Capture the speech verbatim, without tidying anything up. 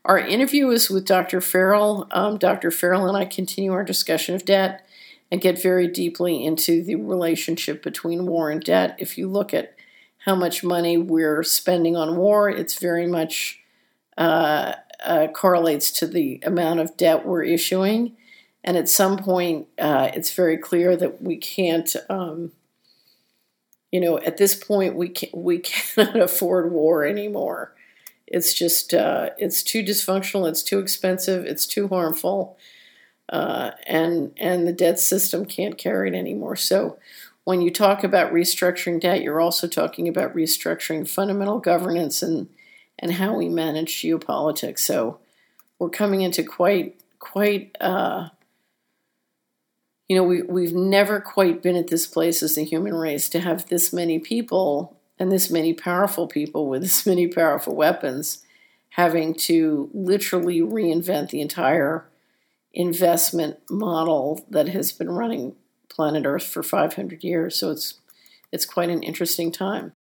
Our interview is with Doctor Farrell. Um, Doctor Farrell and I continue our discussion of debt and get very deeply into the relationship between war and debt. If you look at how much money we're spending on war, it's very much uh, uh, correlates to the amount of debt we're issuing. And at some point, uh, it's very clear that we can't, um, you know, at this point, we can't, we cannot afford war anymore. It's just, uh, it's too dysfunctional, it's too expensive, it's too harmful, uh, and and the debt system can't carry it anymore. So when you talk about restructuring debt, you're also talking about restructuring fundamental governance and and how we manage geopolitics. So we're coming into quite, quite, uh, you know, we, we've never quite been at this place as the human race to have this many people and this many powerful people with this many powerful weapons having to literally reinvent the entire investment model that has been running planet Earth for five hundred years. So it's it's quite an interesting time.